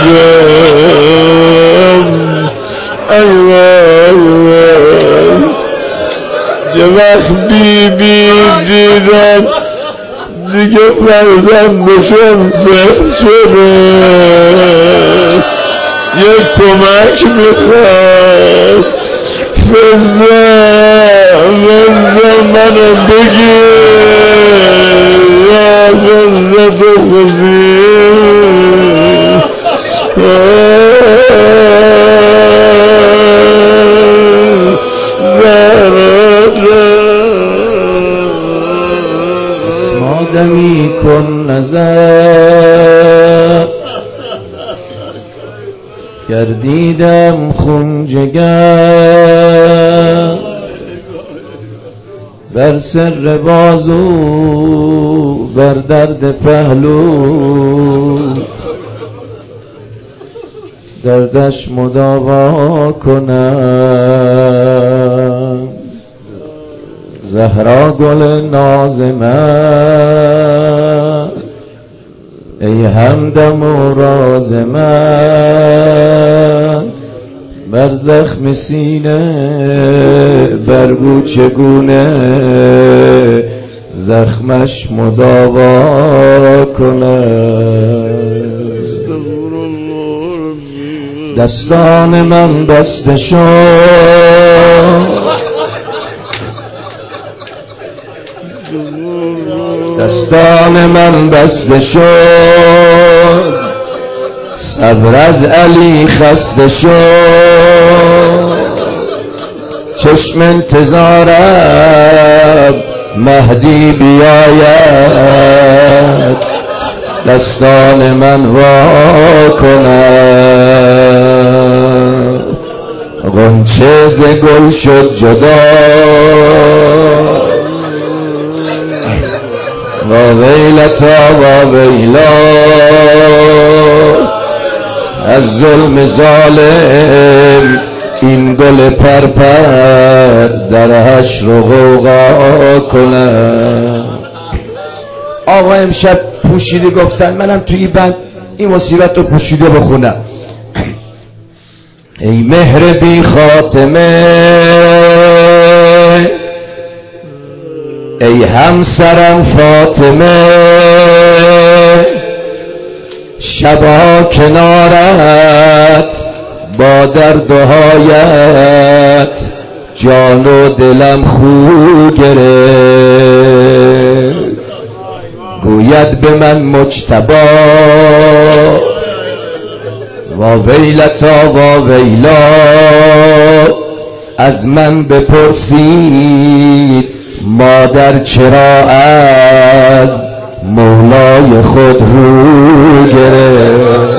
بگم. ایوه ایوه یه وقت بی بی دیدن دیگه فرزندشون سخت شده یک کمک میخواد. فضه فضه منو بگیر یا فضه تو بگیر. اسمادمی کن نظر گردیدم خون جگر بر سر بازو بر درد پهلو دردش مداوا کنم. زهرا گل ناز من ای همدم و راز من بر زخم سینه برگو چگونه زخمش مداوا کند. دستان من بسته شد دستان من بسته شد صبر از علی خسته شد چشم انتظارم مهدی بیاید دستان من وا کند. غنچه ز گل شد جدا و ویلتا و ویلا از ظلم ظالم این گل پرپر در حشر و غوغا کنم. آقا امشب پوشیده گفتن منم توی بند این مصیبت رو پوشیده بخونم. ای مهر بی خاتمه ای همسرم فاطمه شبا کنارت با درد و حایت جان و دلم خو گرفت. گوید به من مجتبی و ویلتا و ویلا از من بپرسید مادر چرا از مولای خود رو گرفت.